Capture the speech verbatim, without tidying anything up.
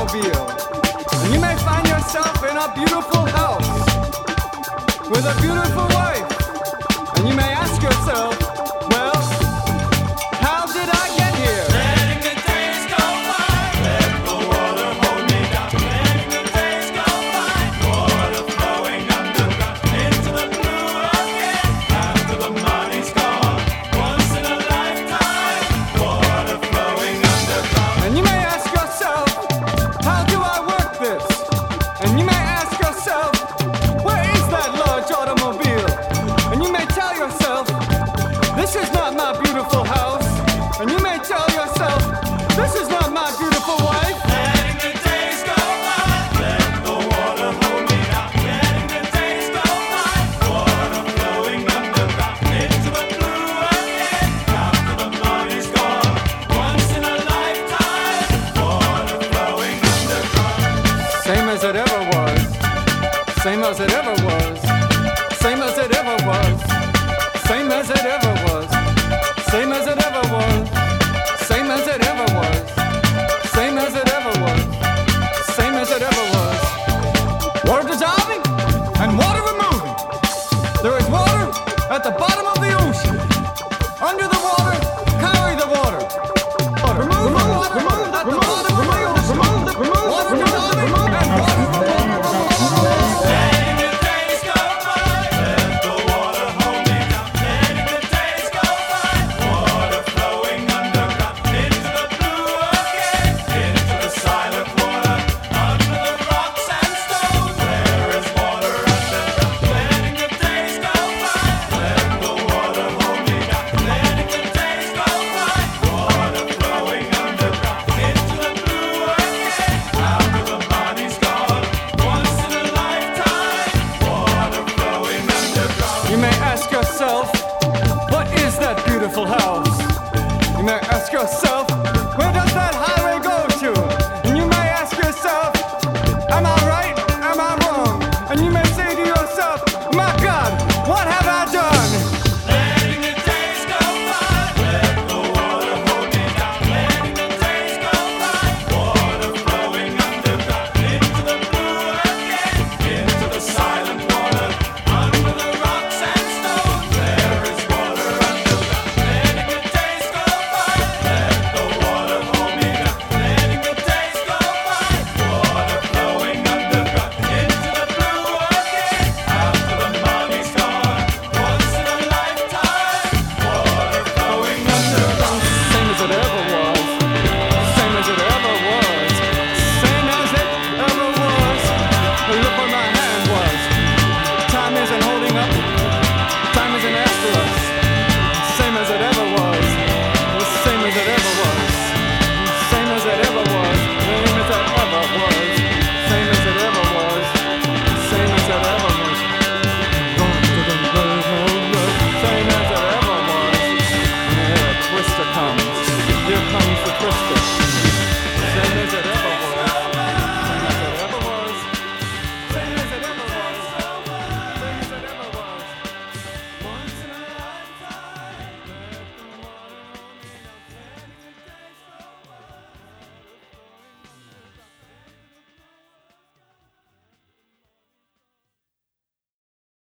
automobile. And you may find yourself in a beautiful house with a beautiful wife. And you may ask yourself, well, how did I get here? Letting the days go by, let the water hold me down. Letting the days go by, water flowing underground into the blue again. After the money's gone, once in a lifetime, water flowing underground. And you may ask yourself, how do I work this? And you may ask yourself, where is that large automobile? And you may tell yourself, this is not my beautiful house. And you may tell yourself, this is not my beautiful wife. Letting the days go by, let the water hold me down. Letting the days go by, water flowing underground into the blue again. After the money's gone, once in a lifetime, water flowing underground. Same as it ever was. Same as it ever was.